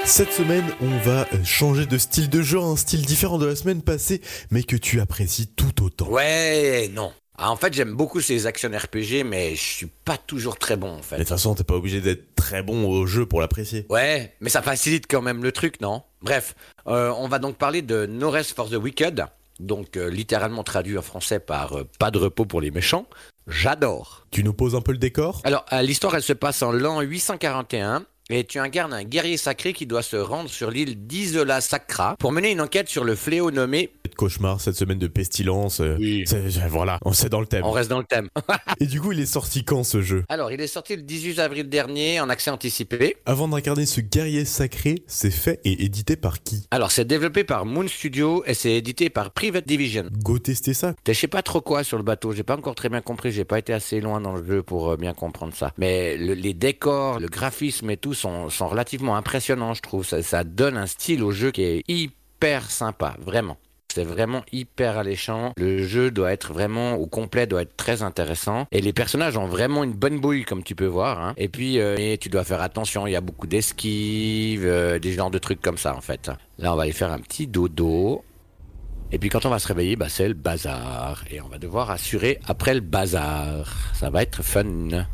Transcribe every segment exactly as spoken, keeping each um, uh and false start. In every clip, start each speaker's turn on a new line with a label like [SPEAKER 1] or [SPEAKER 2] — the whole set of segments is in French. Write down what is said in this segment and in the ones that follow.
[SPEAKER 1] Cette semaine, on va changer de style de jeu, un style différent de la semaine passée, mais que tu apprécies tout autant.
[SPEAKER 2] Ouais, non. Ah, en fait, j'aime beaucoup ces action R P G, mais je suis pas toujours très bon, en fait.
[SPEAKER 1] Mais de toute façon, t'es pas obligé d'être très bon au jeu pour l'apprécier.
[SPEAKER 2] Ouais, mais ça facilite quand même le truc, non ? Bref, euh, on va donc parler de No Rest for the Wicked, donc euh, littéralement traduit en français par euh, « Pas de repos pour les méchants ». J'adore.
[SPEAKER 1] Tu nous poses un peu le décor ?
[SPEAKER 2] Alors, euh, l'histoire, elle se passe en l'an huit cent quarante et un. Et tu incarnes un guerrier sacré qui doit se rendre sur l'île d'Isola Sacra pour mener une enquête sur le fléau nommé...
[SPEAKER 1] Cauchemar, cette semaine de pestilence. Euh,
[SPEAKER 2] oui.
[SPEAKER 1] C'est, voilà, on sait dans le thème.
[SPEAKER 2] On reste dans le thème.
[SPEAKER 1] Et du coup, il est sorti quand ce jeu ?
[SPEAKER 2] Alors, il est sorti le dix-huit avril dernier en accès anticipé.
[SPEAKER 1] Avant d'incarner ce guerrier sacré, c'est fait et édité par qui ?
[SPEAKER 2] Alors, c'est développé par Moon Studio et c'est édité par Private Division.
[SPEAKER 1] Go tester ça.
[SPEAKER 2] Je sais pas trop quoi sur le bateau, j'ai pas encore très bien compris, j'ai pas été assez loin dans le jeu pour euh, bien comprendre ça. Mais le, les décors, le graphisme et tout sont, sont relativement impressionnants, je trouve. Ça, ça donne un style au jeu qui est hyper sympa, vraiment. C'est vraiment hyper alléchant. Le jeu doit être vraiment au complet, doit être très intéressant. Et les personnages ont vraiment une bonne bouille, comme tu peux voir. Hein. Et puis, euh, et tu dois faire attention. Il y a beaucoup d'esquives, euh, des genres de trucs comme ça, en fait. Là, on va aller faire un petit dodo. Et puis, quand on va se réveiller, bah, c'est le bazar. Et on va devoir assurer après le bazar. Ça va être fun.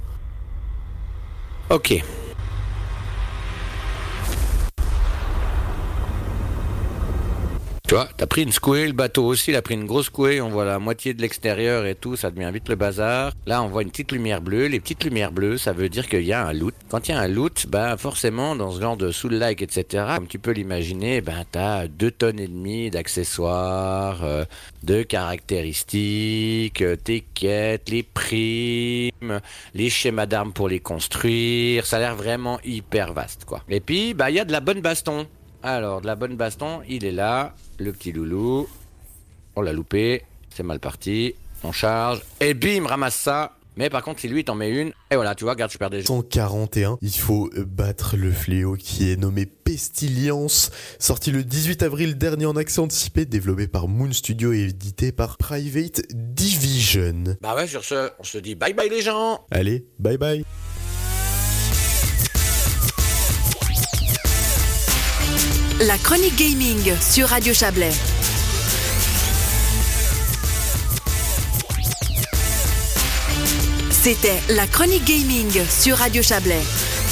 [SPEAKER 2] Ok. Tu vois, t'as pris une secouée, le bateau aussi, il a pris une grosse secouée, on voit la moitié de l'extérieur et tout, ça devient vite le bazar. Là, on voit une petite lumière bleue. Les petites lumières bleues, ça veut dire qu'il y a un loot. Quand il y a un loot, ben forcément, dans ce genre de soul-like, et cetera, comme tu peux l'imaginer, ben t'as deux tonnes et demie d'accessoires, euh, de caractéristiques, euh, tes quêtes, les primes, les schémas d'armes pour les construire. Ça a l'air vraiment hyper vaste, quoi. Et puis, ben il y a de la bonne baston. Alors, de la bonne baston, il est là, le petit loulou. On l'a loupé, c'est mal parti. On charge, et bim, ramasse ça. Mais par contre, si lui, t'en met une, et voilà, tu vois, regarde, je perds déjà.
[SPEAKER 1] cent quarante et un, il faut battre le fléau qui est nommé Pestilence, sorti le dix-huit avril dernier en accès anticipé, développé par Moon Studio et édité par Private Division.
[SPEAKER 2] Bah ouais, sur ce, on se dit bye bye les gens.
[SPEAKER 1] Allez, bye bye.
[SPEAKER 3] La chronique gaming sur Radio Chablais. C'était la chronique gaming sur Radio Chablais.